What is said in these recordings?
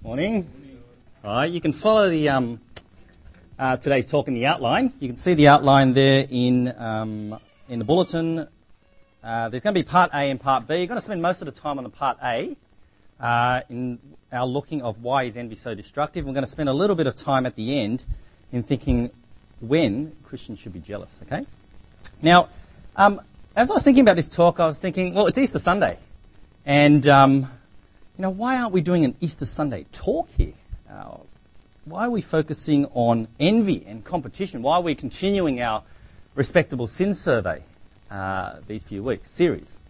Morning. All right, you can follow the today's talk in the outline. You can see the outline there in the bulletin. There's going to be part A and part B. You're going to spend most of the time on the part A in our looking of why is envy so destructive. We're going to spend a little bit of time at the end in thinking when Christians should be jealous. Okay. Now, as I was thinking about this talk, I was thinking, well, it's Easter Sunday, and why aren't we doing an Easter Sunday talk here? Why are we focusing on envy and competition? Why are we continuing our respectable sin survey these few weeks?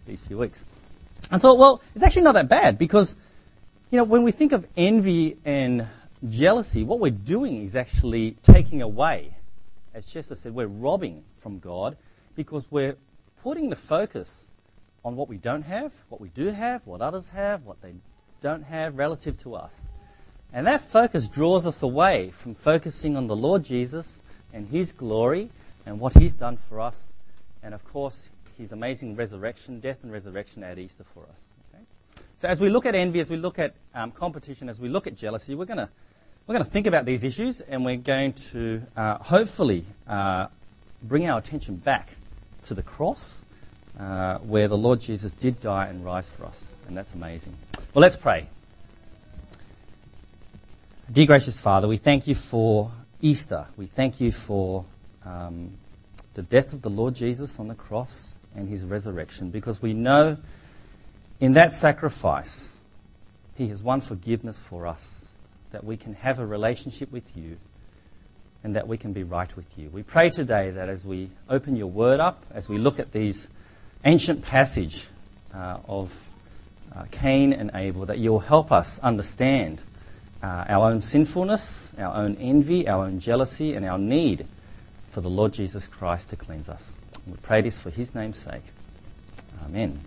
I thought, well, it's actually not that bad because, when we think of envy and jealousy, what we're doing is actually taking away. As Chester said, we're robbing from God because we're putting the focus on what we don't have, what we do have, what others have, what they don't have relative to us. And that focus draws us away from focusing on the Lord Jesus and His glory and what He's done for us. And of course, His amazing resurrection, death and resurrection at Easter for us. Okay? So as we look at envy, as we look at competition, as we look at jealousy, we're going to think about these issues, and we're going to hopefully bring our attention back to the cross where the Lord Jesus did die and rise for us. And that's amazing. Well, let's pray. Dear gracious Father, we thank you for Easter. We thank you for the death of the Lord Jesus on the cross and His resurrection, because we know in that sacrifice He has won forgiveness for us, that we can have a relationship with you and that we can be right with you. We pray today that as we open your word up, as we look at these ancient passage of Cain and Abel, that you'll help us understand our own sinfulness, our own envy, our own jealousy, and our need for the Lord Jesus Christ to cleanse us. And we pray this for His name's sake. Amen.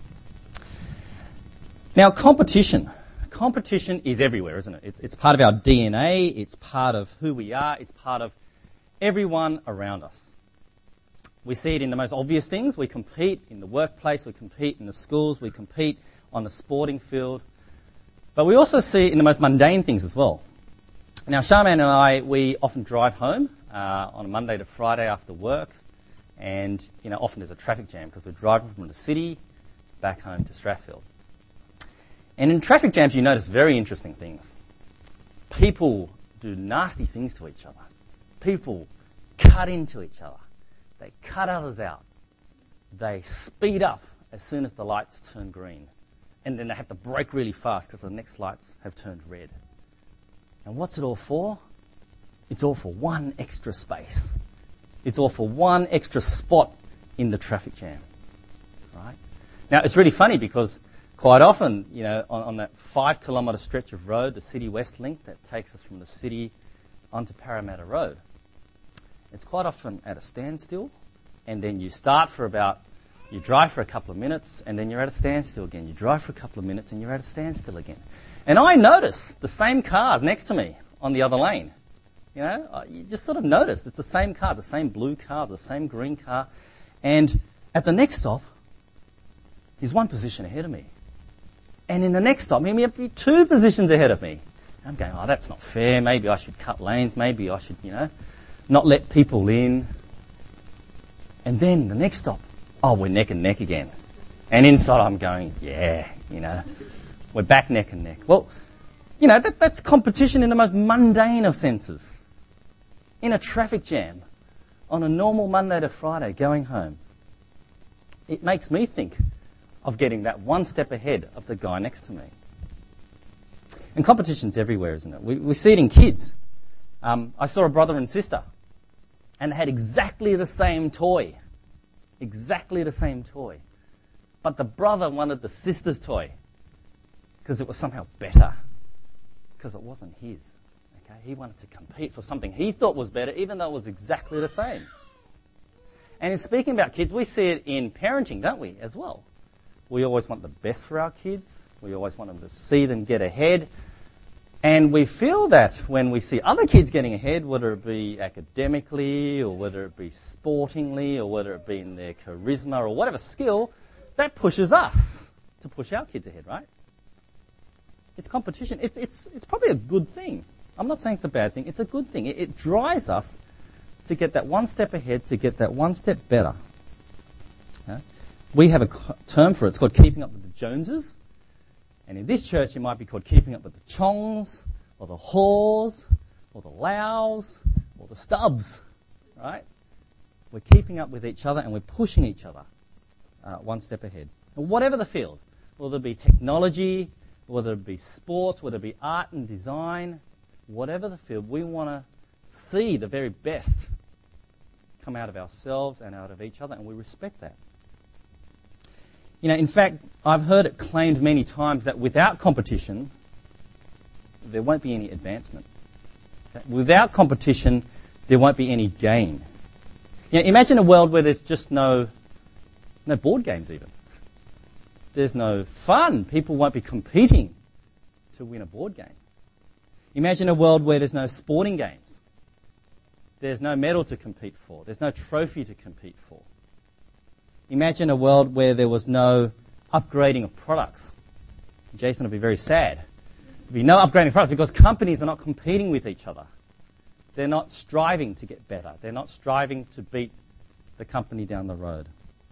Now, competition. Competition is everywhere, isn't it? It's part of our DNA. It's part of who we are. It's part of everyone around us. We see it in the most obvious things. We compete in the workplace. We compete in the schools. We compete on the sporting field. But we also see it in the most mundane things as well. Now, Charmaine and I, we often drive home on a Monday to Friday after work. And, often there's a traffic jam because we're driving from the city back home to Strathfield. And in traffic jams, you notice very interesting things. People do nasty things to each other. People cut into each other. They cut others out. They speed up as soon as the lights turn green. And then they have to brake really fast because the next lights have turned red. And what's it all for? It's all for one extra space. It's all for one extra spot in the traffic jam. Right? Now, it's really funny because quite often, on that 5-kilometre stretch of road, the City West Link that takes us from the city onto Parramatta Road, it's quite often at a standstill, and then you drive for a couple of minutes, and then you're at a standstill again. You drive for a couple of minutes, and you're at a standstill again. And I notice the same cars next to me on the other lane. You just sort of notice it's the same car, the same blue car, the same green car. And at the next stop, he's one position ahead of me. And in the next stop, he may be 2 positions ahead of me. I'm going, that's not fair. Maybe I should cut lanes. Maybe I should, not let people in. And then the next stop, we're neck and neck again. And inside I'm going, we're back neck and neck. Well, that's competition in the most mundane of senses. In a traffic jam, on a normal Monday to Friday going home, it makes me think of getting that one step ahead of the guy next to me. And competition's everywhere, isn't it? We see it in kids. I saw a brother and sister, and they had exactly the same toy. But the brother wanted the sister's toy because it was somehow better, because it wasn't his. Okay? He wanted to compete for something he thought was better, even though it was exactly the same. And in speaking about kids, we see it in parenting, don't we, as well? We always want the best for our kids. We always want them to see them get ahead. And we feel that when we see other kids getting ahead, whether it be academically or whether it be sportingly or whether it be in their charisma or whatever skill, that pushes us to push our kids ahead, right? It's competition. It's probably a good thing. I'm not saying it's a bad thing. It's a good thing. It drives us to get that one step ahead, to get that one step better. Okay? We have a term for it. It's called keeping up with the Joneses. And in this church, it might be called keeping up with the Chongs, or the Haws, or the Lows, or the Stubbs. Right? We're keeping up with each other and we're pushing each other one step ahead. And whatever the field, whether it be technology, whether it be sports, whether it be art and design, whatever the field, we want to see the very best come out of ourselves and out of each other, and we respect that. You know, in fact, I've heard it claimed many times that without competition, there won't be any advancement. Okay? Without competition, there won't be any gain. You know, imagine a world where there's just no board games even. There's no fun. People won't be competing to win a board game. Imagine a world where there's no sporting games. There's no medal to compete for. There's no trophy to compete for. Imagine a world where there was no upgrading of products. Jason would be very sad. There'd be no upgrading of products because companies are not competing with each other. They're not striving to get better. They're not striving to beat the company down the road.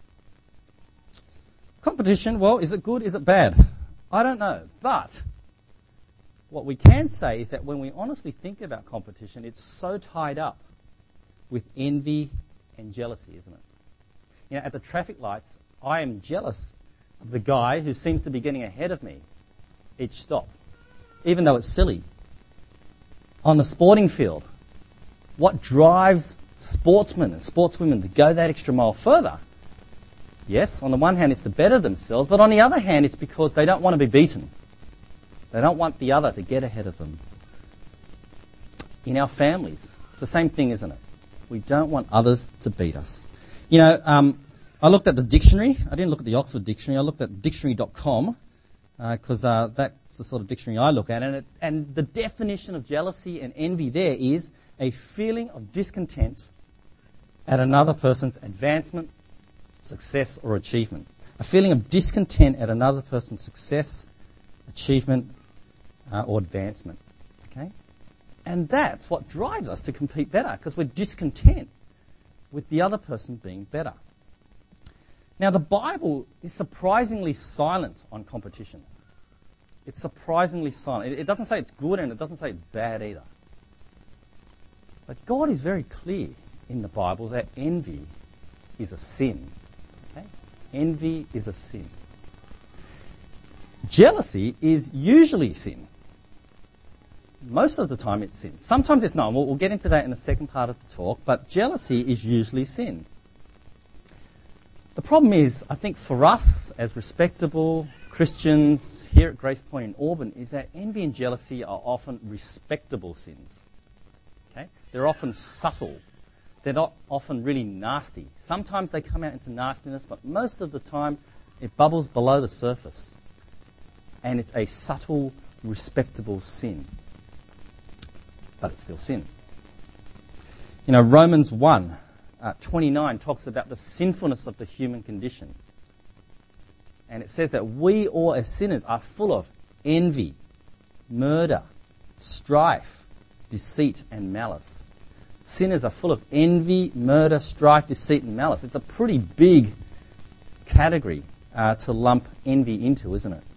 Competition, well, is it good? Is it bad? I don't know. But what we can say is that when we honestly think about competition, it's so tied up with envy and jealousy, isn't it? You know, at the traffic lights, I am jealous of the guy who seems to be getting ahead of me each stop, even though it's silly. On the sporting field, what drives sportsmen and sportswomen to go that extra mile further? Yes, on the one hand, it's to better themselves, but on the other hand, it's because they don't want to be beaten. They don't want the other to get ahead of them. In our families, it's the same thing, isn't it? We don't want others to beat us. You know, I looked at the dictionary. I didn't look at the Oxford Dictionary. I looked at dictionary.com because that's the sort of dictionary I look at. And the definition of jealousy and envy there is a feeling of discontent at another person's advancement, success, or achievement. A feeling of discontent at another person's success, achievement, or advancement. Okay? And that's what drives us to compete better, because we're discontent with the other person being better. Now, the Bible is surprisingly silent on competition. It's surprisingly silent. It doesn't say it's good and it doesn't say it's bad either. But God is very clear in the Bible that envy is a sin. Okay? Envy is a sin. Jealousy is usually sin. Most of the time it's sin. Sometimes it's not. We'll get into that in the second part of the talk, but jealousy is usually sin. The problem is, I think for us as respectable Christians here at Grace Point in Auburn, is that envy and jealousy are often respectable sins. Okay? They're often subtle. They're not often really nasty. Sometimes they come out into nastiness, but most of the time it bubbles below the surface. And it's a subtle, respectable sin. But it's still sin. You know, Romans 1:29 talks about the sinfulness of the human condition. And it says that we all as sinners are full of envy, murder, strife, deceit, and malice. Sinners are full of envy, murder, strife, deceit, and malice. It's a pretty big category to lump envy into, isn't it?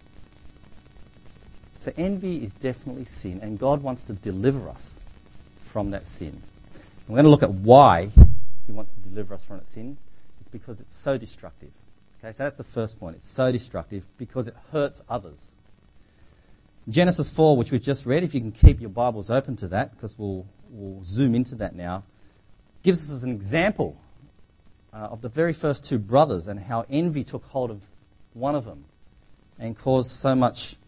So envy is definitely sin, and God wants to deliver us from that sin. We're going to look at why He wants to deliver us from that sin. It's because it's so destructive. Okay, so that's the first point. It's so destructive because it hurts others. Genesis 4, which we've just read, if you can keep your Bibles open to that, because we'll zoom into that now, gives us an example of the very first two brothers and how envy took hold of one of them and caused so much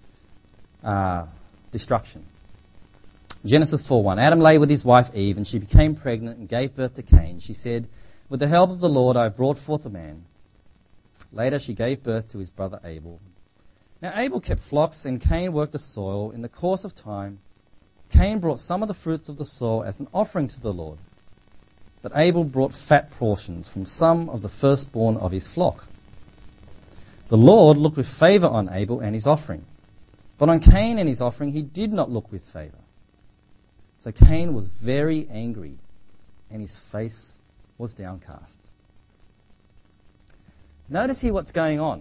destruction. Genesis 4:1. Adam lay with his wife Eve, and she became pregnant and gave birth to Cain. She said, "With the help of the Lord I have brought forth a man." Later she gave birth to his brother Abel. Now Abel kept flocks, and Cain worked the soil. In the course of time, Cain brought some of the fruits of the soil as an offering to the Lord. But Abel brought fat portions from some of the firstborn of his flock. The Lord looked with favor on Abel and his offering, But on Cain and his offering, he did not look with favour. So Cain was very angry, and his face was downcast. Notice here what's going on.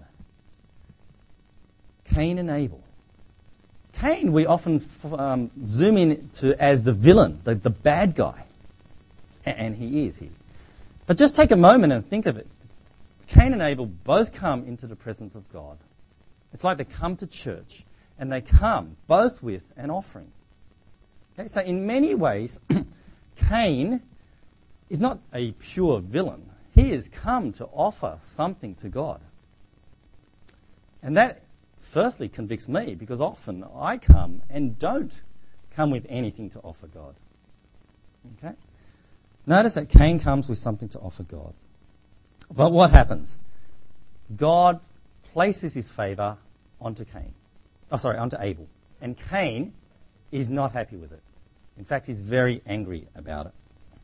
Cain and Abel. Cain, we often zoom in to as the villain, the bad guy. And he is here. But just take a moment and think of it. Cain and Abel both come into the presence of God. It's like they come to church, and they come both with an offering. Okay, so in many ways, Cain is not a pure villain. He has come to offer something to God. And that firstly convicts me, because often I come and don't come with anything to offer God. Okay? Notice that Cain comes with something to offer God. But what happens? God places his favour onto Abel. And Cain is not happy with it. In fact, he's very angry about it.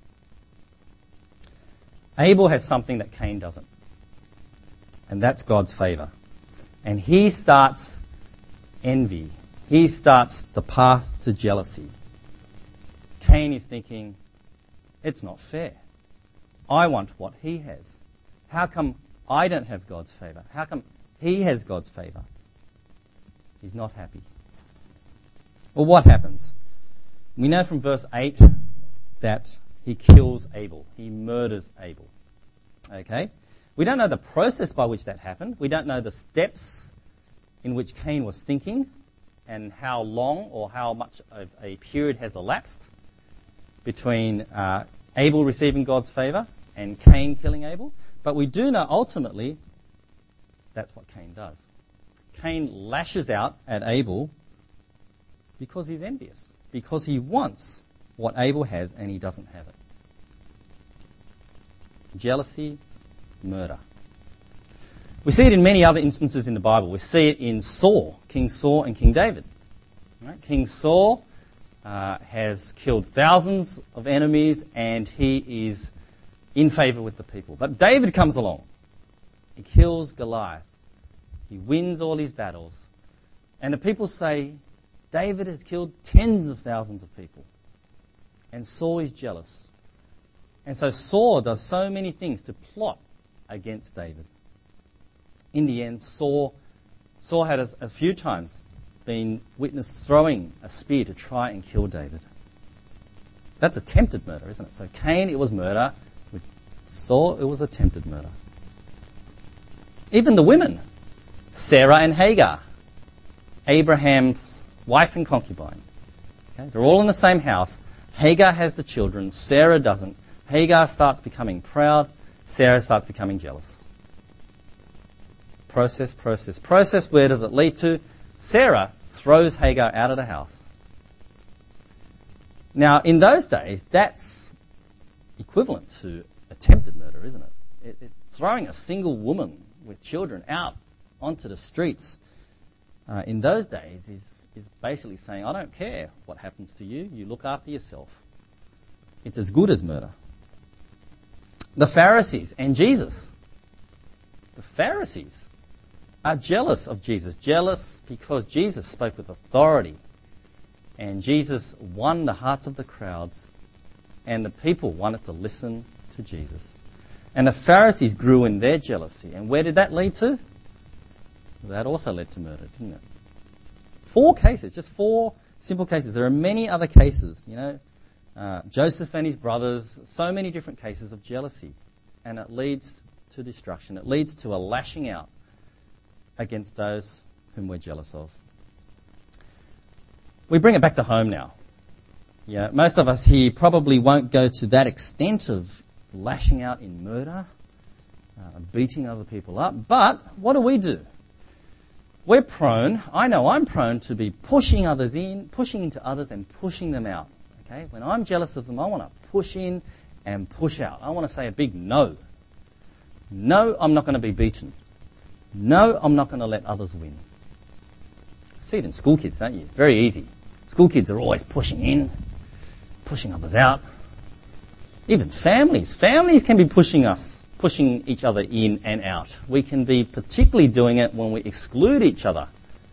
Abel has something that Cain doesn't. And that's God's favour. And he starts envy. He starts the path to jealousy. Cain is thinking, it's not fair. I want what he has. How come I don't have God's favour? How come he has God's favour? He's not happy. Well, what happens? We know from verse 8 that he kills Abel. He murders Abel. Okay? We don't know the process by which that happened. We don't know the steps in which Cain was thinking and how long or how much of a period has elapsed between Abel receiving God's favour and Cain killing Abel. But we do know ultimately that's what Cain does. Cain lashes out at Abel because he's envious, because he wants what Abel has and he doesn't have it. Jealousy, murder. We see it in many other instances in the Bible. We see it in Saul, King Saul and King David. Right? King Saul has killed thousands of enemies and he is in favour with the people. But David comes along. He kills Goliath. He wins all his battles. And the people say, David has killed tens of thousands of people. And Saul is jealous. And so Saul does so many things to plot against David. In the end, Saul had a few times been witnessed throwing a spear to try and kill David. That's attempted murder, isn't it? So Cain, it was murder. With Saul, it was attempted murder. Even the women, Sarah and Hagar, Abraham's wife and concubine. Okay? They're all in the same house. Hagar has the children. Sarah doesn't. Hagar starts becoming proud. Sarah starts becoming jealous. Process. Where does it lead to? Sarah throws Hagar out of the house. Now, in those days, that's equivalent to attempted murder, isn't it? Throwing a single woman with children out onto the streets in those days is basically saying, I don't care what happens to you, you look after yourself. It's as good as murder. The Pharisees and Jesus. The Pharisees are jealous of Jesus. Jealous because Jesus spoke with authority. And Jesus won the hearts of the crowds. And the people wanted to listen to Jesus. And the Pharisees grew in their jealousy. And where did that lead to? That also led to murder, didn't it? 4 cases, just 4 simple cases. There are many other cases, Joseph and his brothers, so many different cases of jealousy. And it leads to destruction. It leads to a lashing out against those whom we're jealous of. We bring it back to home now. Yeah, most of us here probably won't go to that extent of lashing out in murder, beating other people up. But what do? We're prone, I know I'm prone to be pushing others in, pushing into others and pushing them out. Okay? When I'm jealous of them, I want to push in and push out. I want to say a big no. No, I'm not going to be beaten. No, I'm not going to let others win. See it in school kids, don't you? Very easy. School kids are always pushing in, pushing others out. Even families. Families can be pushing each other in and out. We can be particularly doing it when we exclude each other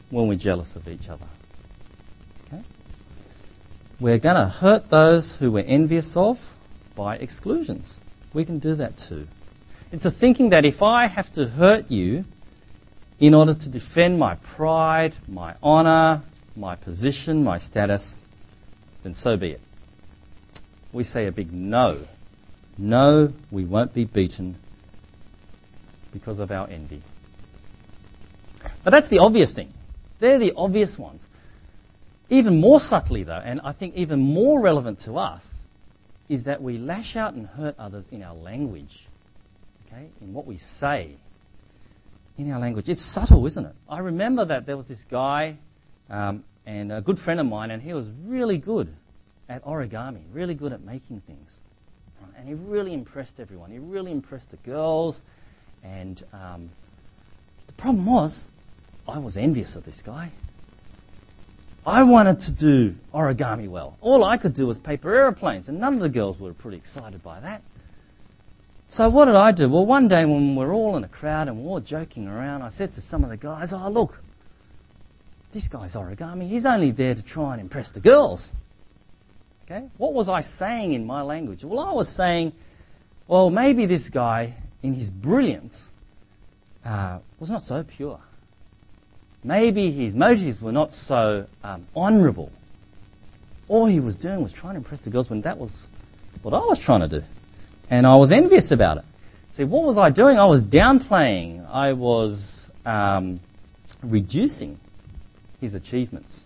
when we're jealous of each other. Okay? We're going to hurt those who we're envious of by exclusions. We can do that too. It's a thinking that if I have to hurt you in order to defend my pride, my honour, my position, my status, then so be it. We say a big no. No, we won't be beaten because of our envy. But that's the obvious thing. They're the obvious ones. Even more subtly, though, and I think even more relevant to us, is that we lash out and hurt others in our language, okay, in what we say, in our language. It's subtle, isn't it? I remember that there was this guy and a good friend of mine, and he was really good at origami, really good at making things. And he really impressed everyone. He really impressed the girls. And the problem was, I was envious of this guy. I wanted to do origami well. All I could do was paper aeroplanes, and none of the girls were pretty excited by that. So what did I do? Well, one day when we're all in a crowd and we're all joking around, I said to some of the guys, oh, look, this guy's origami. He's only there to try and impress the girls. Okay? What was I saying in my language? Well, I was saying, well, maybe this guy, in his brilliance, was not so pure. Maybe his motives were not so honourable. All he was doing was trying to impress the girls when that was what I was trying to do. And I was envious about it. See, what was I doing? I was downplaying. I was reducing his achievements.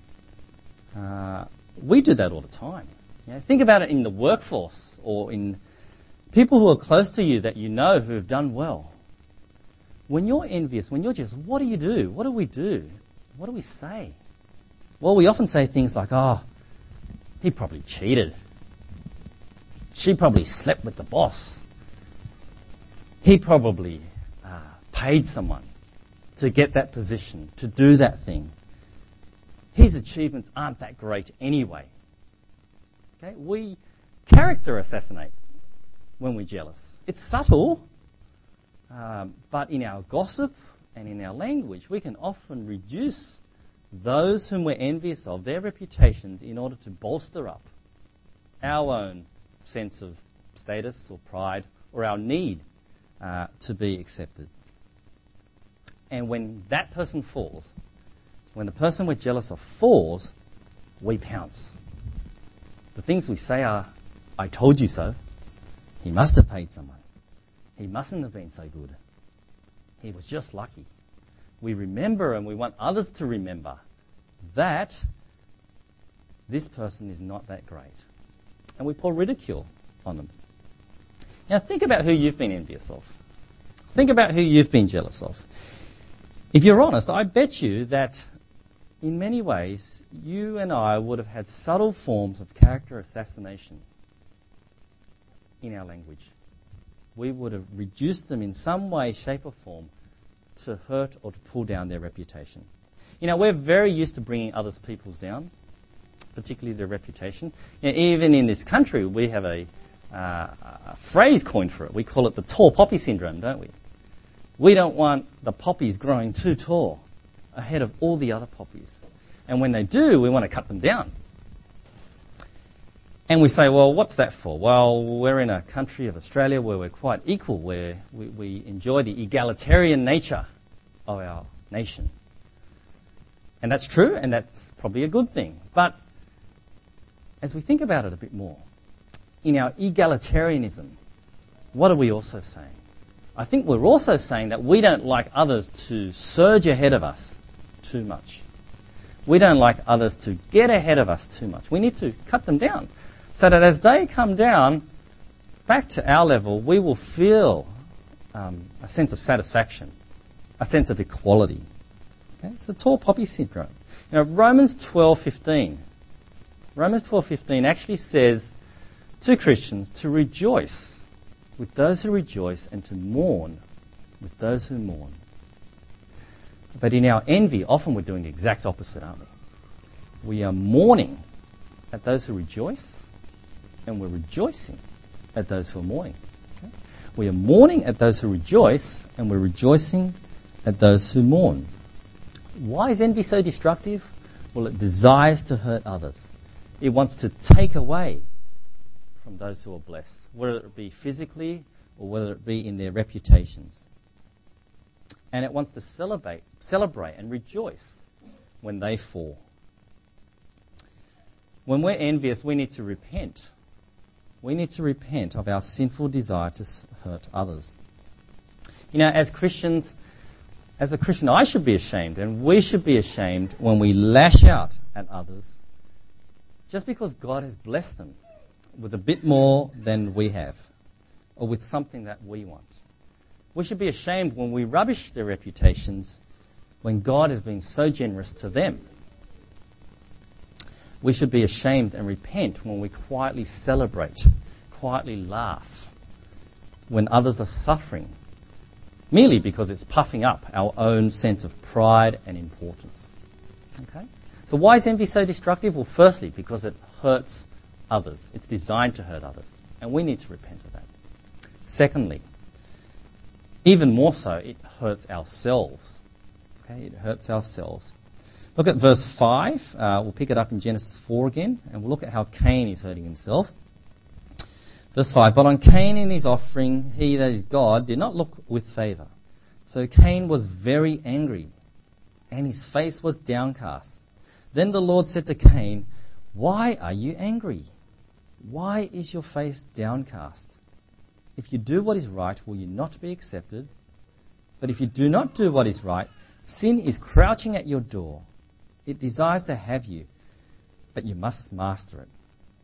We do that all the time. You know, think about it in the workforce or in people who are close to you that you know who have done well. When you're envious, when you're just, what do you do? What do we do? What do we say? Well, we often say things like, oh, he probably cheated. She probably slept with the boss. He probably paid someone to get that position, to do that thing. His achievements aren't that great anyway. Okay? We character assassinate when we're jealous. It's subtle, but in our gossip and in our language, we can often reduce those whom we're envious of, their reputations, in order to bolster up our own sense of status or pride or our need to be accepted. And when that person falls, when the person we're jealous of falls, we pounce. The things we say are, I told you so. He must have paid someone. He mustn't have been so good. He was just lucky. We remember, and we want others to remember, that this person is not that great. And we pour ridicule on them. Now think about who you've been envious of. Think about who you've been jealous of. If you're honest, I bet you that in many ways you and I would have had subtle forms of character assassination in our language. We would have reduced them in some way, shape or form to hurt or to pull down their reputation. You know, we're very used to bringing other people's down, particularly their reputation. You know, even in this country, we have a phrase coined for it. We call it the tall poppy syndrome, don't we? We don't want the poppies growing too tall ahead of all the other poppies. And when they do, we want to cut them down. And we say, well, what's that for? Well, we're in a country of Australia where we're quite equal, where we enjoy the egalitarian nature of our nation. And that's true, and that's probably a good thing. But as we think about it a bit more, in our egalitarianism, what are we also saying? I think we're also saying that we don't like others to surge ahead of us too much. We don't like others to get ahead of us too much. We need to cut them down so that as they come down back to our level, we will feel a sense of satisfaction, a sense of equality. Okay? It's the tall poppy syndrome. You know, Romans 12:15 actually says to Christians to rejoice with those who rejoice and to mourn with those who mourn. But in our envy, often we're doing the exact opposite, aren't we? We are mourning at those who rejoice, and we're rejoicing at those who are mourning. Okay? We are mourning at those who rejoice, and we're rejoicing at those who mourn. Why is envy so destructive? Well, it desires to hurt others. It wants to take away from those who are blessed, whether it be physically or whether it be in their reputations. And it wants to celebrate and rejoice when they fall. When we're envious, we need to repent. We need to repent of our sinful desire to hurt others. You know, as a Christian, I should be ashamed, and we should be ashamed when we lash out at others just because God has blessed them with a bit more than we have, or with something that we want. We should be ashamed when we rubbish their reputations when God has been so generous to them. We should be ashamed and repent when we quietly celebrate, quietly laugh when others are suffering, merely because it's puffing up our own sense of pride and importance. Okay? So why is envy so destructive? Well, firstly, because it hurts others. It's designed to hurt others, and we need to repent of that. Secondly, even more so, it hurts ourselves. Okay? It hurts ourselves. Look at verse 5. We'll pick it up in Genesis 4 again, and we'll look at how Cain is hurting himself. Verse 5, but on Cain and his offering, he, that is God, did not look with favour. So Cain was very angry, and his face was downcast. Then the Lord said to Cain, why are you angry? Why is your face downcast? If you do what is right, will you not be accepted? But if you do not do what is right, sin is crouching at your door. It desires to have you, but you must master it.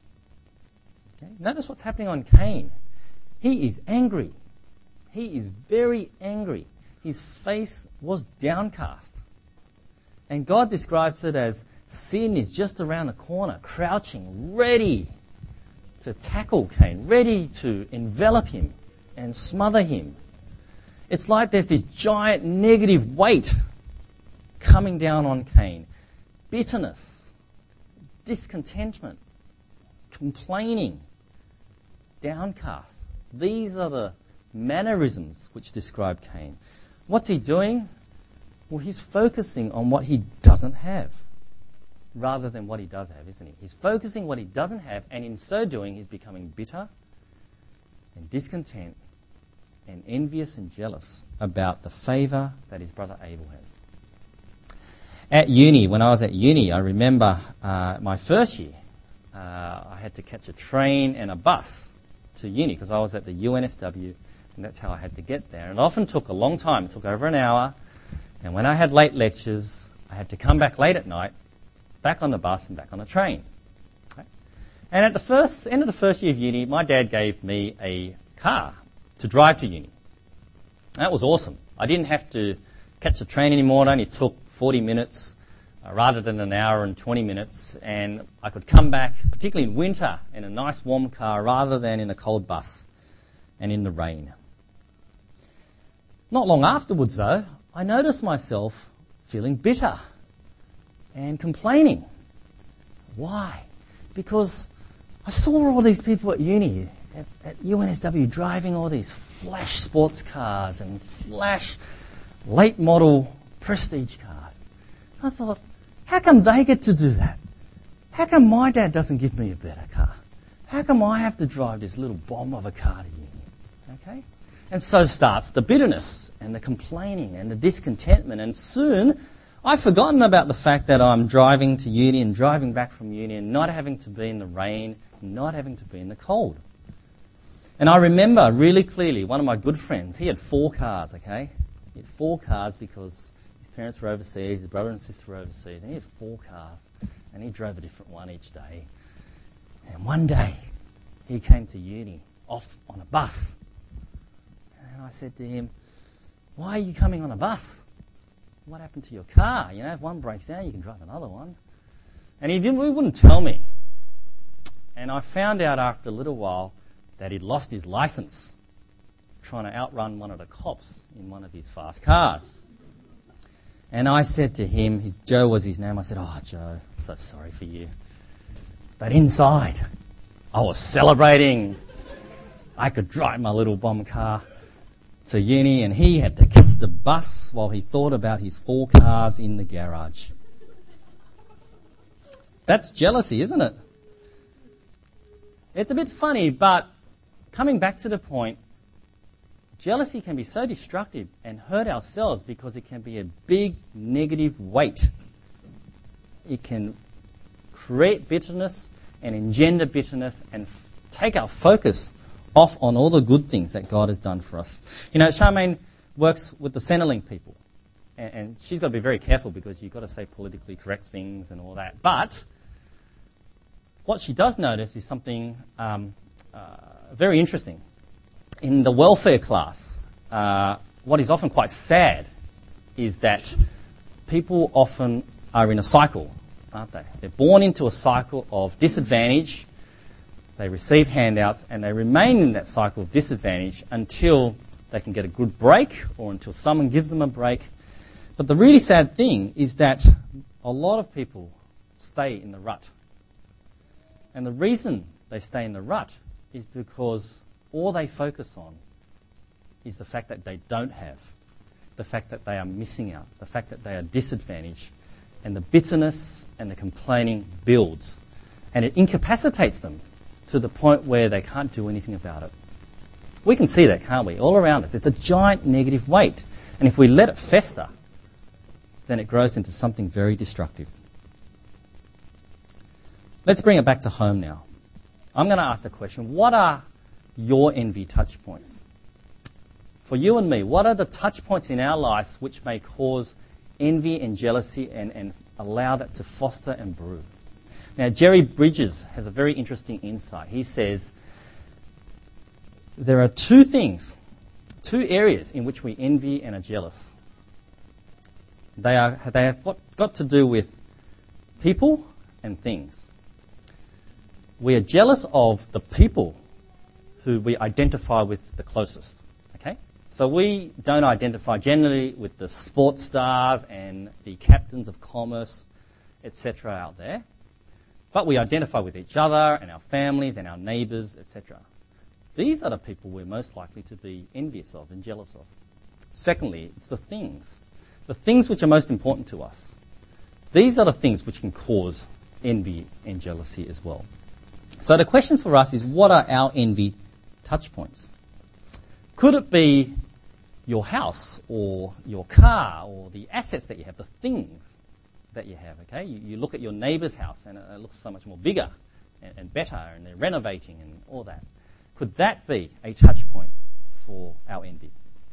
Okay? Notice what's happening on Cain. He is angry. He is very angry. His face was downcast. And God describes it as sin is just around the corner, crouching, ready to tackle Cain, ready to envelop him and smother him. It's like there's this giant negative weight coming down on Cain. Bitterness, discontentment, complaining, downcast. These are the mannerisms which describe Cain. What's he doing? Well, he's focusing on what he doesn't have rather than what he does have, isn't he? He's focusing what he doesn't have, and in so doing, he's becoming bitter and discontent and envious and jealous about the favour that his brother Abel has. At uni, when I was at uni, I remember my first year, I had to catch a train and a bus to uni because I was at the UNSW, and that's how I had to get there. And it often took a long time. It took over an hour. And when I had late lectures, I had to come back late at night, back on the bus and back on the train. Okay? And at the end of the first year of uni, my dad gave me a car to drive to uni. That was awesome. I didn't have to catch the train anymore. It only took 40 minutes rather than an hour and 20 minutes. And I could come back, particularly in winter, in a nice warm car rather than in a cold bus and in the rain. Not long afterwards, though, I noticed myself feeling bitter and complaining. Why? Because I saw all these people at uni, at UNSW, driving all these flash sports cars and flash late model prestige cars. I thought, how come they get to do that? How come my dad doesn't give me a better car? How come I have to drive this little bomb of a car to uni? Okay? And so starts the bitterness and the complaining and the discontentment. And soon I've forgotten about the fact that I'm driving to uni and driving back from uni and not having to be in the rain, not having to be in the cold. And I remember really clearly one of my good friends, he had 4 cars, okay? He had 4 cars because his parents were overseas, his brother and sister were overseas, and he had 4 cars. And he drove a different one each day. And one day he came to uni off on a bus. And I said to him, why are you coming on a bus? What happened to your car? You know, if one breaks down, you can drive another one. And he wouldn't tell me. And I found out after a little while that he'd lost his license trying to outrun one of the cops in one of his fast cars. And I said to him, Joe was his name, I said, oh, Joe, I'm so sorry for you. But inside, I was celebrating. I could drive my little bomb car to uni, and he had to catch missed the bus while he thought about his 4 cars in the garage. That's jealousy, isn't it? It's a bit funny, but coming back to the point, jealousy can be so destructive and hurt ourselves because it can be a big negative weight. It can create bitterness and engender bitterness and take our focus off on all the good things that God has done for us. You know, Charmaine works with the Centrelink people, and she's got to be very careful because you've got to say politically correct things and all that. But what she does notice is something very interesting. In the welfare class, what is often quite sad is that people often are in a cycle, aren't they? They're born into a cycle of disadvantage, they receive handouts, and they remain in that cycle of disadvantage until they can get a good break or until someone gives them a break. But the really sad thing is that a lot of people stay in the rut. And the reason they stay in the rut is because all they focus on is the fact that they don't have, the fact that they are missing out, the fact that they are disadvantaged, and the bitterness and the complaining builds. And it incapacitates them to the point where they can't do anything about it. We can see that, can't we? All around us. It's a giant negative weight. And if we let it fester, then it grows into something very destructive. Let's bring it back to home now. I'm going to ask the question, what are your envy touch points? For you and me, what are the touch points in our lives which may cause envy and jealousy and allow that to foster and brew? Now, Jerry Bridges has a very interesting insight. He says there are 2 2 areas in which we envy and are jealous. They have got to do with people and things. We are jealous of the people who we identify with the closest. Okay? So we don't identify generally with the sports stars and the captains of commerce, etc. out there. But we identify with each other and our families and our neighbours, etc. These are the people we're most likely to be envious of and jealous of. Secondly, it's the things which are most important to us. These are the things which can cause envy and jealousy as well. So the question for us is, what are our envy touch points? Could it be your house or your car or the assets that you have, the things that you have, okay? You look at your neighbour's house and it looks so much more bigger and better and they're renovating and all that. Could that be a touch point for our envy?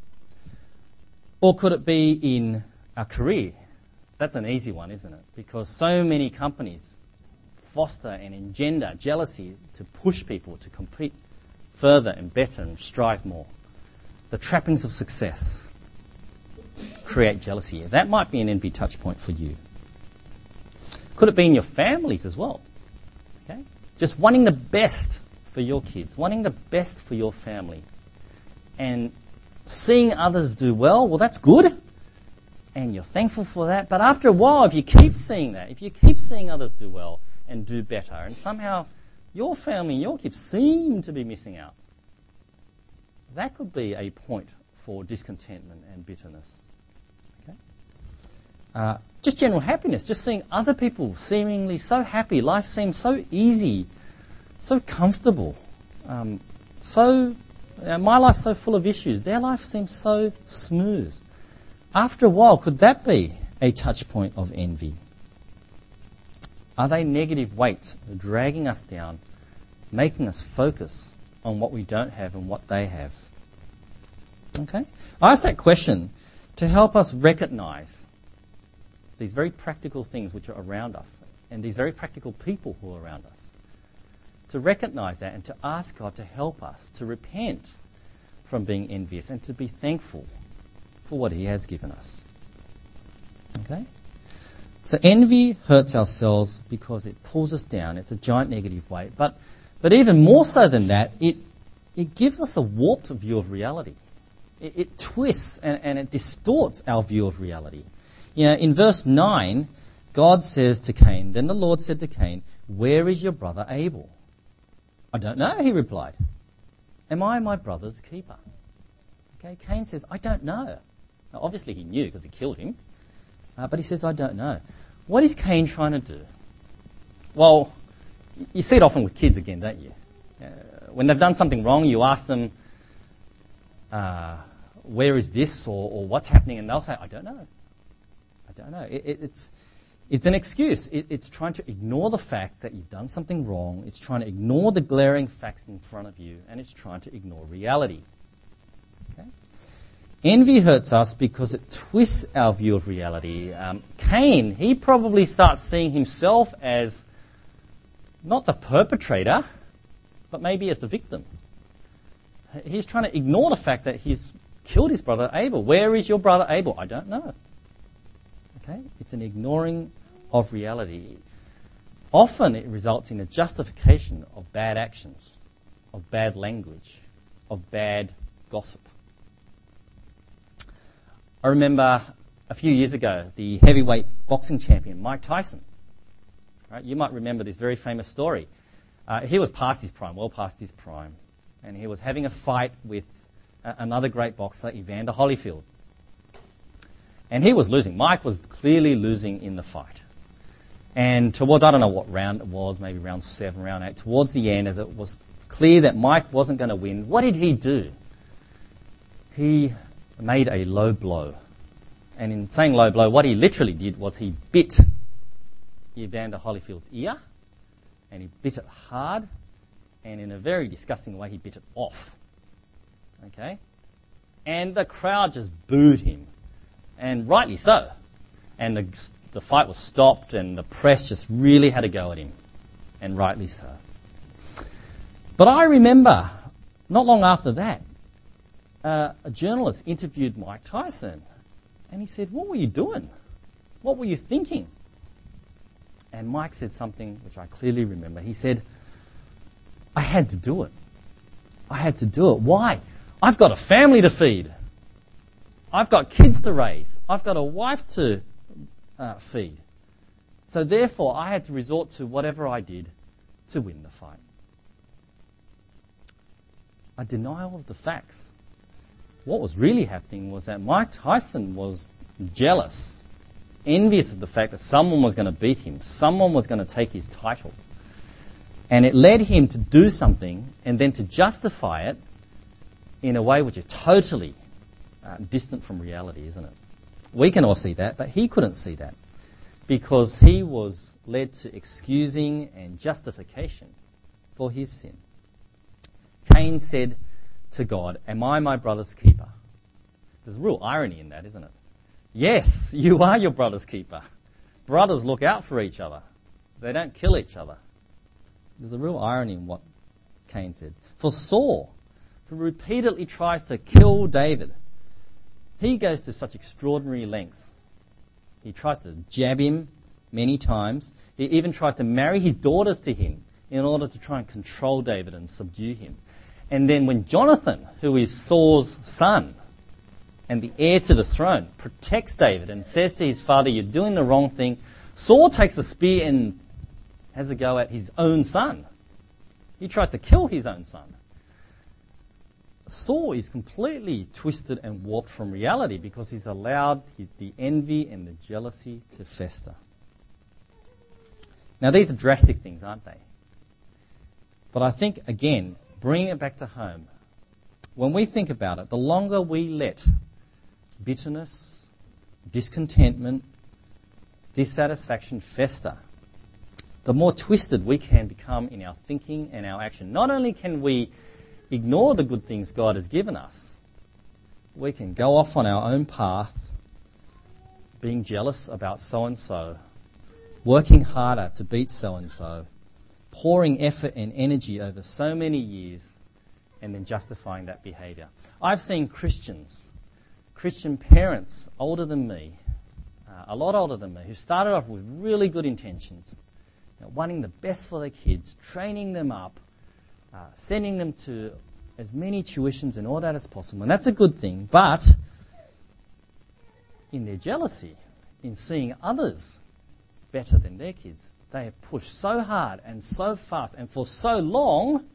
Or could it be in our career? That's an easy one, isn't it? Because so many companies foster and engender jealousy to push people to compete further and better and strive more. The trappings of success create jealousy. That might be an envy touch point for you. Could it be in your families as well? Okay? Just wanting the best for your kids, wanting the best for your family. And seeing others do well, that's good. And you're thankful for that. But after a while, if you keep seeing that, if you keep seeing others do well and do better, and somehow your family and your kids seem to be missing out, that could be a point for discontentment and bitterness. Okay? Just general happiness, just seeing other people seemingly so happy, life seems so easy, so comfortable, my life's so full of issues, their life seems so smooth. After a while, could that be a touch point of envy? Are they negative weights dragging us down, making us focus on what we don't have and what they have? Okay? I ask that question to help us recognize these very practical things which are around us and these very practical people who are around us. To recognize that and to ask God to help us to repent from being envious and to be thankful for what He has given us. Okay? So envy hurts ourselves because it pulls us down. It's a giant negative weight. But even more so than that, it gives us a warped view of reality. It twists and it distorts our view of reality. You know, in verse 9, God says to Cain, "Then the Lord said to Cain, 'Where is your brother Abel?' 'I don't know,' he replied. 'Am I my brother's keeper?'" Okay, Cain says, "I don't know. Now, obviously he knew because he killed him, but he says, I don't know. What is Cain trying to do? Well, you see it often with kids again, don't you? When they've done something wrong, you ask them, where is this or what's happening? And they'll say, I don't know. I don't know. It's an excuse. It's trying to ignore the fact that you've done something wrong. It's trying to ignore the glaring facts in front of you, and it's trying to ignore reality. Okay? Envy hurts us because it twists our view of reality. Cain, he probably starts seeing himself as not the perpetrator, but maybe as the victim. He's trying to ignore the fact that he's killed his brother Abel. Where is your brother Abel? I don't know. Okay? It's an ignoring of reality. Often it results in a justification of bad actions, of bad language, of bad gossip. I remember a few years ago, the heavyweight boxing champion, Mike Tyson. Right? You might remember this very famous story. He was past his prime, well past his prime, and he was having a fight with another great boxer, Evander Holyfield. And he was losing. Mike was clearly losing in the fight. And towards, I don't know what round it was, maybe round 7, round 8, towards the end, as it was clear that Mike wasn't going to win, what did he do? He made a low blow. And in saying low blow, what he literally did was he bit Evander Holyfield's ear, and he bit it hard, and in a very disgusting way, he bit it off. Okay? And the crowd just booed him. And rightly so. And the fight was stopped, and the press just really had a go at him. And rightly so. But I remember, not long after that, a journalist interviewed Mike Tyson. And he said, what were you doing? What were you thinking? And Mike said something which I clearly remember. He said, I had to do it. I had to do it. Why? I've got a family to feed. I've got kids to raise. I've got a wife to feed. So therefore, I had to resort to whatever I did to win the fight. A denial of the facts. What was really happening was that Mike Tyson was jealous, envious of the fact that someone was going to beat him, someone was going to take his title. And it led him to do something and then to justify it in a way which is totally distant from reality, isn't it? We can all see that, but he couldn't see that because he was led to excusing and justification for his sin. Cain said to God, am I my brother's keeper? There's a real irony in that, isn't it? Yes, you are your brother's keeper. Brothers look out for each other. They don't kill each other. There's a real irony in what Cain said. For Saul, who repeatedly tries to kill David, he goes to such extraordinary lengths. He tries to jab him many times. He even tries to marry his daughters to him in order to try and control David and subdue him. And then when Jonathan, who is Saul's son and the heir to the throne, protects David and says to his father, you're doing the wrong thing, Saul takes the spear and has a go at his own son. He tries to kill his own son. Saul is completely twisted and warped from reality because he's allowed the envy and the jealousy to fester. Now, these are drastic things, aren't they? But I think, again, bringing it back to home, when we think about it, the longer we let bitterness, discontentment, dissatisfaction fester, the more twisted we can become in our thinking and our action. Not only can we ignore the good things God has given us, we can go off on our own path, being jealous about so-and-so, working harder to beat so-and-so, pouring effort and energy over so many years, and then justifying that behaviour. I've seen Christian parents older than me, a lot older than me, who started off with really good intentions, wanting the best for their kids, training them up, sending them to as many tuitions and all that as possible. And that's a good thing. But in their jealousy, in seeing others better than their kids, they have pushed so hard and so fast and for so long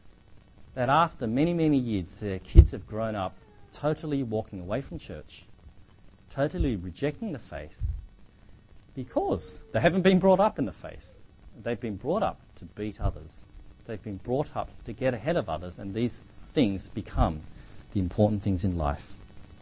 that after many, many years, their kids have grown up totally walking away from church, totally rejecting the faith because they haven't been brought up in the faith. They've been brought up to beat others. They've been brought up to get ahead of others, and these things become the important things in life.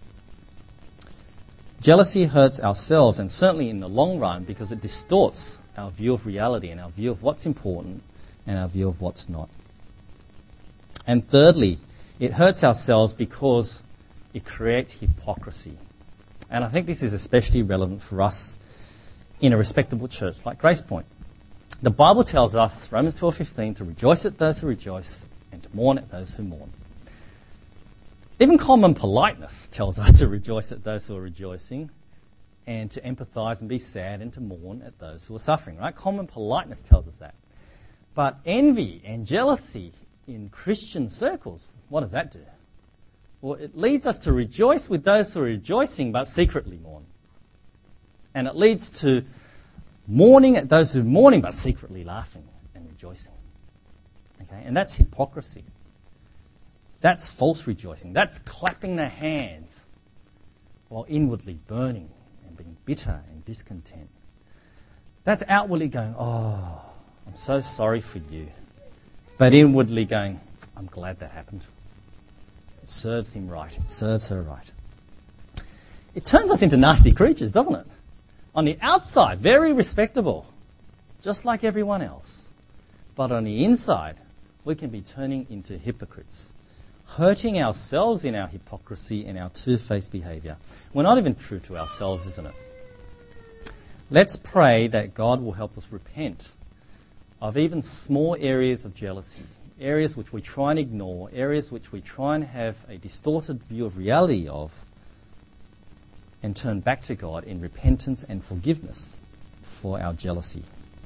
Jealousy hurts ourselves, and certainly in the long run, because it distorts our view of reality and our view of what's important and our view of what's not. And thirdly, it hurts ourselves because it creates hypocrisy. And I think this is especially relevant for us in a respectable church like Grace Point. The Bible tells us, Romans 12:15, to rejoice at those who rejoice and to mourn at those who mourn. Even common politeness tells us to rejoice at those who are rejoicing and to empathise and be sad and to mourn at those who are suffering, right? Common politeness tells us that. But envy and jealousy in Christian circles, what does that do? Well, it leads us to rejoice with those who are rejoicing but secretly mourn. And it leads to mourning at those who are mourning but secretly laughing and rejoicing. Okay? And that's hypocrisy. That's false rejoicing. That's clapping their hands while inwardly burning and being bitter and discontent. That's outwardly going, oh, I'm so sorry for you. But inwardly going, I'm glad that happened. It serves him right. It serves her right. It turns us into nasty creatures, doesn't it? On the outside, very respectable, just like everyone else. But on the inside, we can be turning into hypocrites, hurting ourselves in our hypocrisy and our two-faced behaviour. We're not even true to ourselves, isn't it? Let's pray that God will help us repent of even small areas of jealousy, areas which we try and ignore, areas which we try and have a distorted view of reality of, and turn back to God in repentance and forgiveness for our jealousy.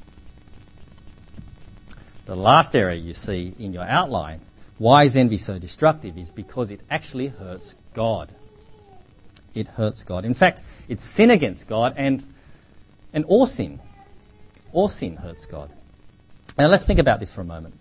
The last area you see in your outline, why is envy so destructive, is because it actually hurts God. It hurts God. In fact, it's sin against God, and all sin hurts God. Now let's think about this for a moment.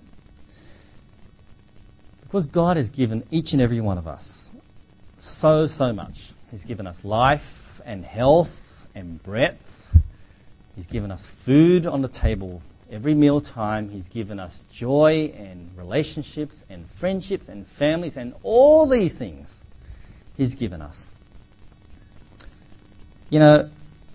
Because God has given each and every one of us so much. He's given us life and health and breadth. He's given us food on the table every meal time. He's given us joy and relationships and friendships and families and all these things He's given us. You know,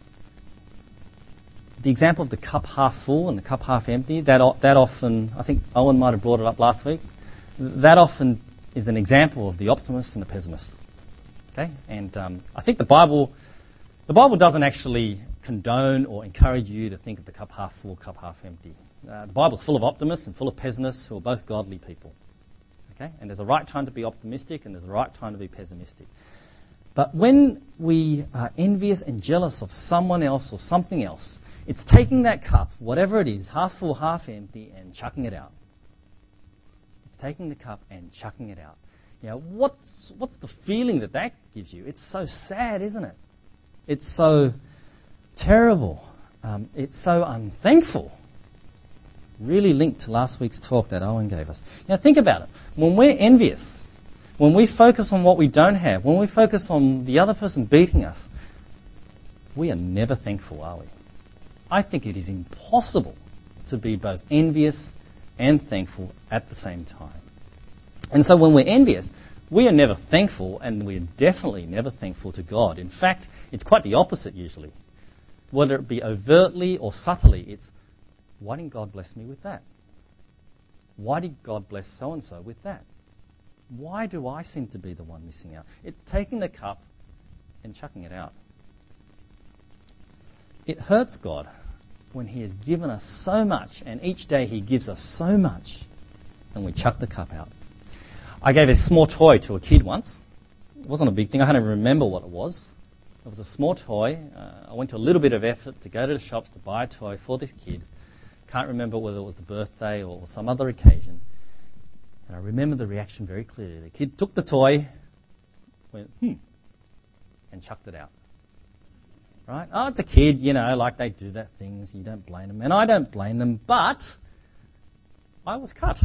the example of the cup half full and the cup half empty, that often, I think Owen might have brought it up last week, that often is an example of the optimist and the pessimist. Okay? And I think the Bible doesn't actually condone or encourage you to think of the cup half full, cup half empty. The Bible's full of optimists and full of pessimists who are both godly people. Okay? And there's a right time to be optimistic and there's a right time to be pessimistic. But when we are envious and jealous of someone else or something else, it's taking that cup, whatever it is, half full, half empty, and chucking it out. It's taking the cup and chucking it out. You know, what's the feeling that gives you? It's so sad, isn't it? It's so terrible. It's so unthankful. Really linked to last week's talk that Owen gave us. Now think about it. When we're envious, when we focus on what we don't have, when we focus on the other person beating us, we are never thankful, are we? I think it is impossible to be both envious and thankful at the same time. And so when we're envious, we are never thankful, and we are definitely never thankful to God. In fact, it's quite the opposite usually. Whether it be overtly or subtly, it's, why didn't God bless me with that? Why did God bless so-and-so with that? Why do I seem to be the one missing out? It's taking the cup and chucking it out. It hurts God when He has given us so much, and each day He gives us so much, and we chuck the cup out. I gave a small toy to a kid once. It wasn't a big thing. I don't even remember what it was. It was a small toy. I went to a little bit of effort to go to the shops to buy a toy for this kid. Can't remember whether it was the birthday or some other occasion. And I remember the reaction very clearly. The kid took the toy, went, and chucked it out. Right? Oh, it's a kid, you know, like they do that things. You don't blame them. And I don't blame them, but I was cut.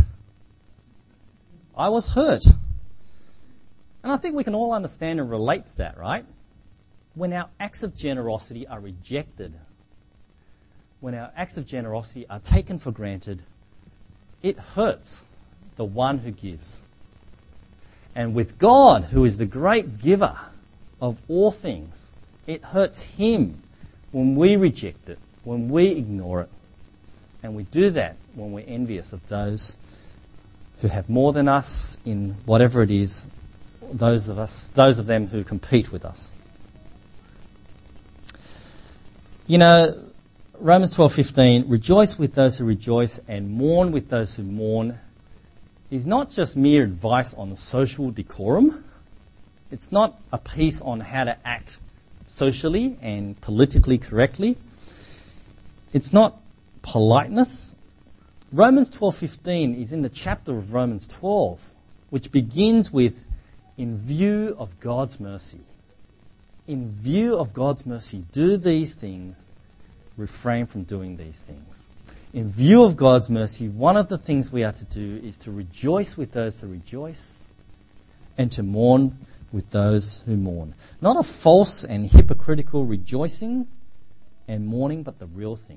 I was hurt. And I think we can all understand and relate to that, right? when our acts of generosity are rejected, when our acts of generosity are taken for granted, it hurts the one who gives. And with God, who is the great giver of all things, it hurts him when we reject it, when we ignore it. And we do that when we're envious of those who have more than us in whatever it is, those of them who compete with us. You know, Romans 12:15, rejoice with those who rejoice and mourn with those who mourn, is not just mere advice on social decorum. It's not a piece on how to act socially and politically correctly. It's not politeness. Romans 12:15 is in the chapter of Romans 12, which begins with, in view of God's mercy. In view of God's mercy, do these things, refrain from doing these things. In view of God's mercy, one of the things we are to do is to rejoice with those who rejoice and to mourn with those who mourn. Not a false and hypocritical rejoicing and mourning, but the real thing.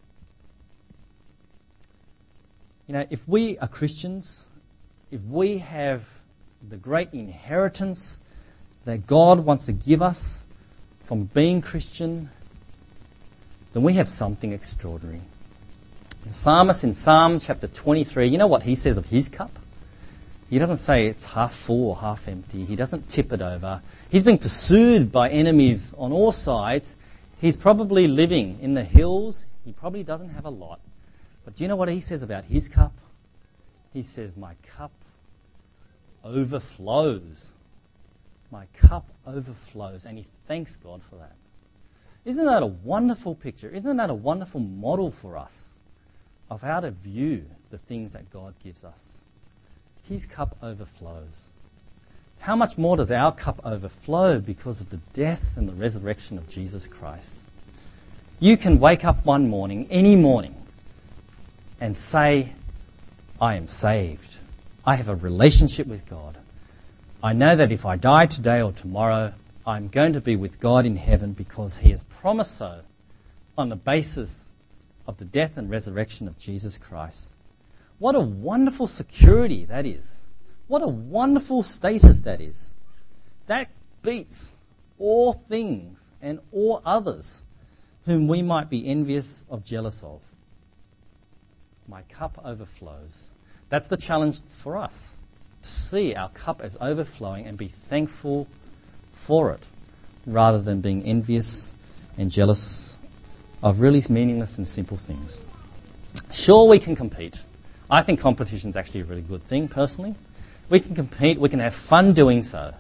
You know, if we are Christians, if we have the great inheritance that God wants to give us from being Christian, then we have something extraordinary. The psalmist in Psalm chapter 23, you know what he says of his cup? He doesn't say it's half full or half empty. He doesn't tip it over. He's being pursued by enemies on all sides. He's probably living in the hills. He probably doesn't have a lot. But do you know what he says about his cup? He says, my cup overflows. My cup overflows. And he thanks God for that. Isn't that a wonderful picture? Isn't that a wonderful model for us of how to view the things that God gives us? His cup overflows. How much more does our cup overflow because of the death and the resurrection of Jesus Christ? You can wake up one morning, any morning, and say, I am saved. I have a relationship with God. I know that if I die today or tomorrow, I'm going to be with God in heaven because he has promised so on the basis of the death and resurrection of Jesus Christ. What a wonderful security that is. What a wonderful status that is. That beats all things and all others whom we might be envious or jealous of. My cup overflows. That's the challenge for us, to see our cup as overflowing and be thankful for it, rather than being envious and jealous of really meaningless and simple things. Sure, we can compete. I think competition is actually a really good thing, personally. We can compete, we can have fun doing so.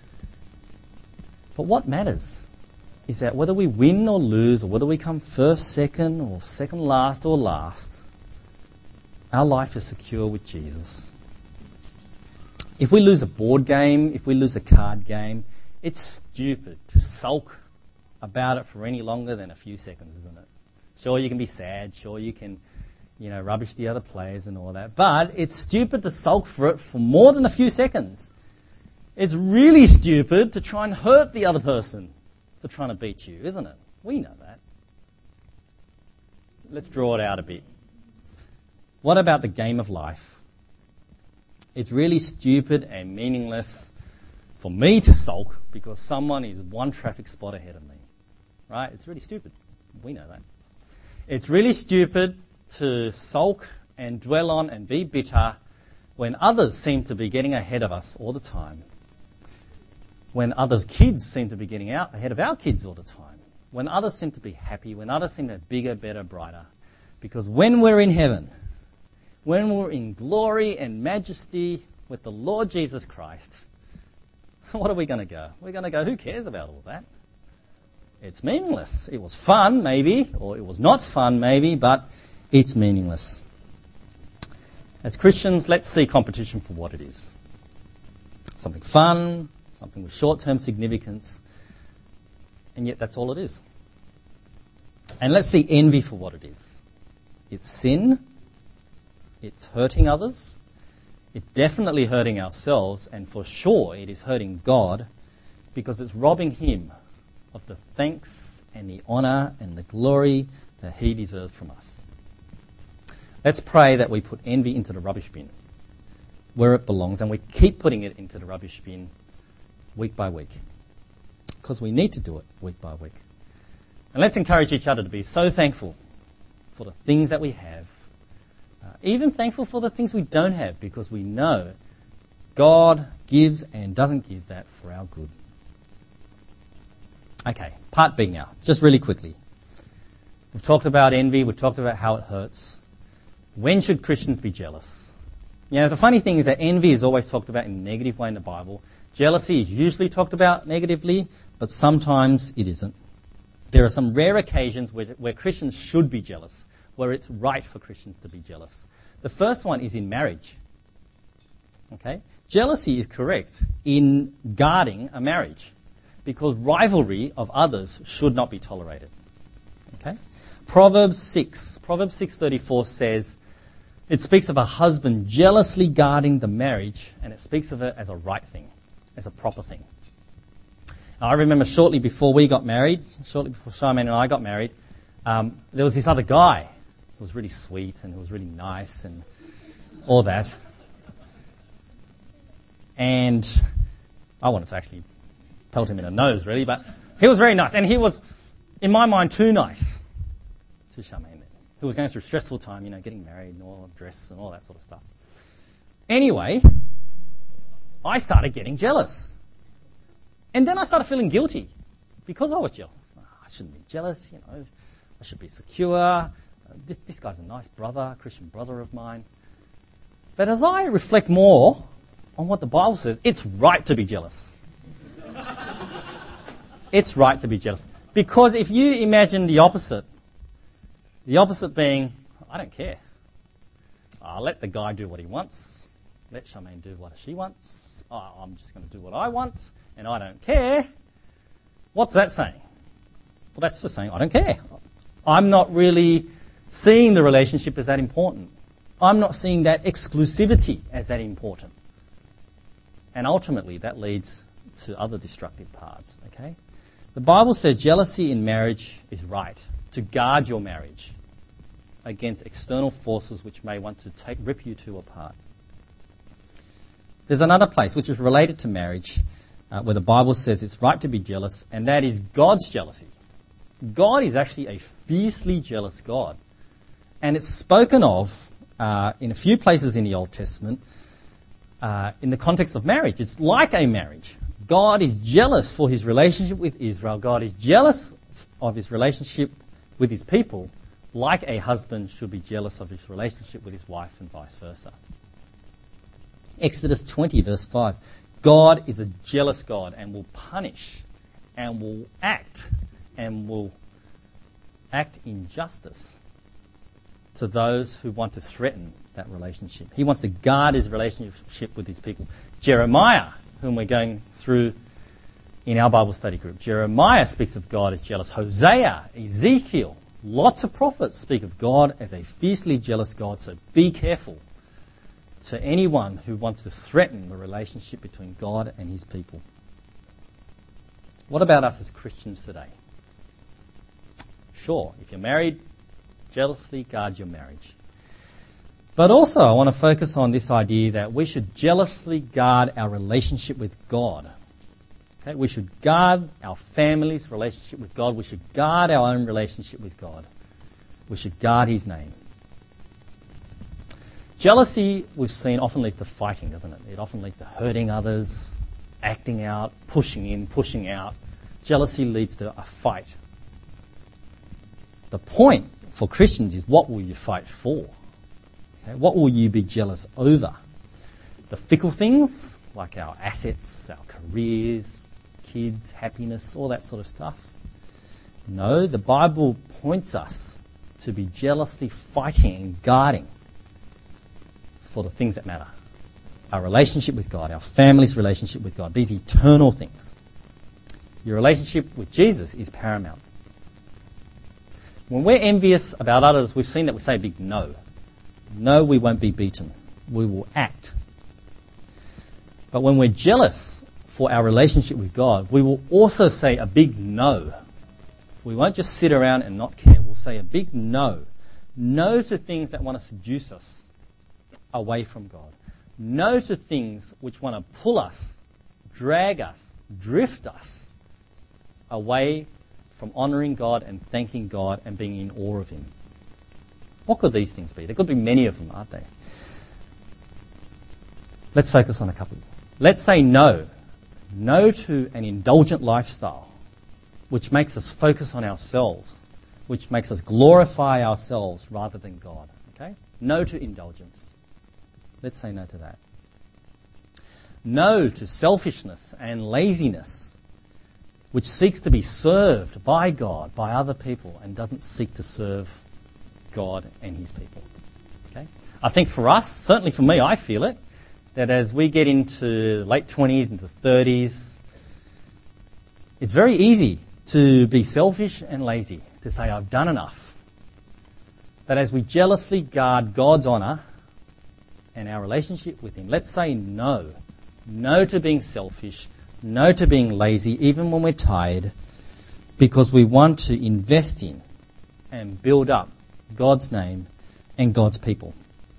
But what matters is that whether we win or lose, or whether we come first, second, or second last or last, our life is secure with Jesus. If we lose a board game, if we lose a card game, it's stupid to sulk about it for any longer than a few seconds, isn't it? Sure, you can be sad. Sure, you can, rubbish the other players and all that. But it's stupid to sulk for it for more than a few seconds. It's really stupid to try and hurt the other person for trying to beat you, isn't it? We know that. Let's draw it out a bit. What about the game of life? It's really stupid and meaningless for me to sulk because someone is one traffic spot ahead of me. Right? It's really stupid. We know that. It's really stupid to sulk and dwell on and be bitter when others seem to be getting ahead of us all the time. When others' kids seem to be getting out ahead of our kids all the time. When others seem to be happy. When others seem to be bigger, better, brighter. Because when we're in heaven, when we're in glory and majesty with the Lord Jesus Christ, what are we going to go? We're going to go, who cares about all that? It's meaningless. It was fun, maybe, or it was not fun, maybe, but it's meaningless. As Christians, let's see competition for what it is. Something fun, something with short-term significance, and yet that's all it is. And let's see envy for what it is. It's sin. It's hurting others. It's definitely hurting ourselves, and for sure it is hurting God because it's robbing him of the thanks and the honour and the glory that he deserves from us. Let's pray that we put envy into the rubbish bin where it belongs, and we keep putting it into the rubbish bin week by week, because we need to do it week by week. And let's encourage each other to be so thankful for the things that we have, even thankful for the things we don't have, because we know God gives and doesn't give that for our good. Okay, part B now, just really quickly. We've talked about envy, we've talked about how it hurts. When should Christians be jealous? You know, the funny thing is that envy is always talked about in a negative way in the Bible. Jealousy is usually talked about negatively, but sometimes it isn't. There are some rare occasions where Christians should be jealous, where it's right for Christians to be jealous. The first one is in marriage. Okay? Jealousy is correct in guarding a marriage, because rivalry of others should not be tolerated. Okay? Proverbs 6:34 says, it speaks of a husband jealously guarding the marriage, and it speaks of it as a right thing, as a proper thing. Now, I remember shortly before Charmaine and I got married, there was this other guy who was really sweet and who was really nice and all that. And I wanted to actually pelt him in the nose, really, but he was very nice. And he was, in my mind, too nice to Charmaine. Who was going through a stressful time, getting married and all dress and all that sort of stuff. Anyway, I started getting jealous. And then I started feeling guilty because I was jealous. I shouldn't be jealous, I should be secure. This guy's a nice brother, a Christian brother of mine. But as I reflect more on what the Bible says, it's right to be jealous. It's right to be jealous. Because if you imagine the opposite being, I don't care. I'll let the guy do what he wants. Let Charmaine do what she wants. I'm just going to do what I want, and I don't care. What's that saying? Well, that's just saying I don't care. I'm not really seeing the relationship as that important. I'm not seeing that exclusivity as that important. And ultimately, that leads to other destructive paths, okay? The Bible says jealousy in marriage is right, to guard your marriage against external forces which may want to rip you two apart. There's another place which is related to marriage where the Bible says it's right to be jealous, and that is God's jealousy. God is actually a fiercely jealous God. And it's spoken of in a few places in the Old Testament in the context of marriage. It's like a marriage. God is jealous for his relationship with Israel. God is jealous of his relationship with his people, like a husband should be jealous of his relationship with his wife and vice versa. Exodus 20, verse 5. God is a jealous God and will punish and will act in justice to those who want to threaten that relationship. He wants to guard his relationship with his people. Jeremiah, whom we're going through in our Bible study group, Jeremiah speaks of God as jealous. Hosea, Ezekiel, lots of prophets speak of God as a fiercely jealous God, so be careful to anyone who wants to threaten the relationship between God and his people. What about us as Christians today? Sure, if you're married, jealously guard your marriage. But also I want to focus on this idea that we should jealously guard our relationship with God. Okay? We should guard our family's relationship with God. We should guard our own relationship with God. We should guard his name. Jealousy, we've seen, often leads to fighting, doesn't it? It often leads to hurting others, acting out, pushing in, pushing out. Jealousy leads to a fight. The point for Christians is, what will you fight for? Okay? What will you be jealous over? The fickle things, like our assets, our careers, kids, happiness, all that sort of stuff? No, the Bible points us to be jealously fighting and guarding for the things that matter. Our relationship with God, our family's relationship with God, these eternal things. Your relationship with Jesus is paramount. When we're envious about others, we've seen that we say a big no. No, we won't be beaten. We will act. But when we're jealous for our relationship with God, we will also say a big no. We won't just sit around and not care. We'll say a big no. No to things that want to seduce us away from God. No to things which want to pull us, drag us, drift us away from honouring God and thanking God and being in awe of Him. What could these things be? There could be many of them, aren't they? Let's focus on a couple. Let's say no. No to an indulgent lifestyle, which makes us focus on ourselves, which makes us glorify ourselves rather than God. Okay? No to indulgence. Let's say no to that. No to selfishness and laziness, which seeks to be served by God, by other people, and doesn't seek to serve God and His people. Okay? I think for us, certainly for me, I feel it, that as we get into late 20s, into 30s, it's very easy to be selfish and lazy, to say, I've done enough. But as we jealously guard God's honour and our relationship with Him, let's say no. No to being selfish, no to being lazy, even when we're tired, because we want to invest in and build up God's name and God's people.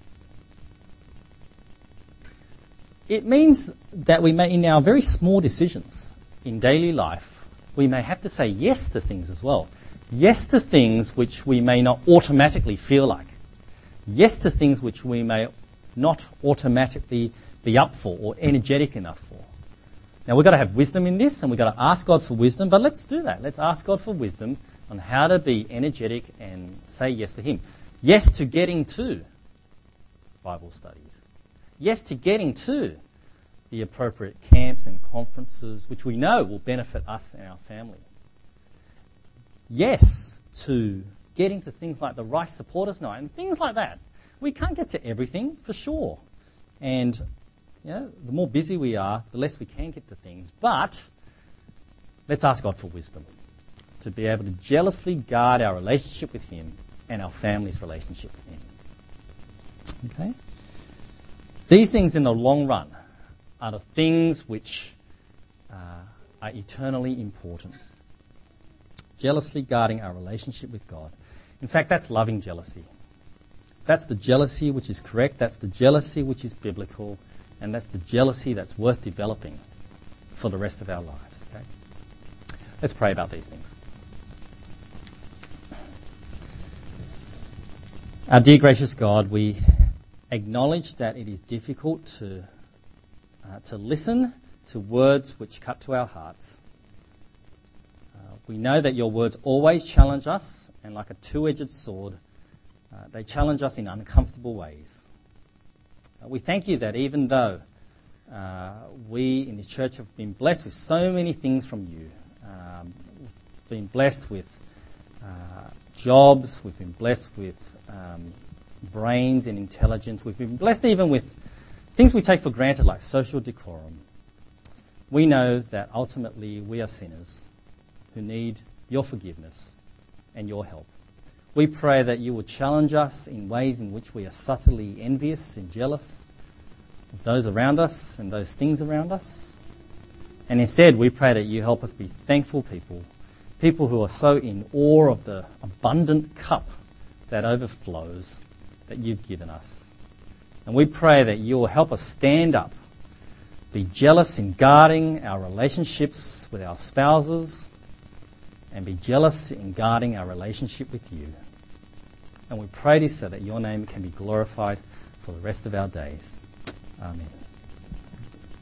It means that we may, in our very small decisions in daily life, we may have to say yes to things as well. Yes to things which we may not automatically feel like. Yes to things which we may not automatically be up for or energetic enough for. Now we've got to have wisdom in this, and we've got to ask God for wisdom, but let's do that. Let's ask God for wisdom on how to be energetic and say yes for Him. Yes to getting to Bible studies. Yes to getting to the appropriate camps and conferences which we know will benefit us and our family. Yes to getting to things like the Rice Supporters Night and things like that. We can't get to everything, for sure. And the more busy we are, the less we can get to things. But let's ask God for wisdom to be able to jealously guard our relationship with Him and our family's relationship with Him. Okay? These things in the long run are the things which are eternally important. Jealously guarding our relationship with God. In fact, that's loving jealousy. That's the jealousy which is correct. That's the jealousy which is biblical. And that's the jealousy that's worth developing for the rest of our lives. Okay? Let's pray about these things. Our dear gracious God, we acknowledge that it is difficult to listen to words which cut to our hearts. We know that your words always challenge us, and like a two-edged sword, they challenge us in uncomfortable ways. We thank you that even though we in this church have been blessed with so many things from you, we've been blessed with jobs, we've been blessed with brains and intelligence, we've been blessed even with things we take for granted like social decorum. We know that ultimately we are sinners who need your forgiveness and your help. We pray that you will challenge us in ways in which we are subtly envious and jealous of those around us and those things around us. And instead, we pray that you help us be thankful people, people who are so in awe of the abundant cup that overflows that you've given us. And we pray that you will help us stand up, be jealous in guarding our relationships with our spouses, and be jealous in guarding our relationship with you. And we pray this so that your name can be glorified for the rest of our days. Amen.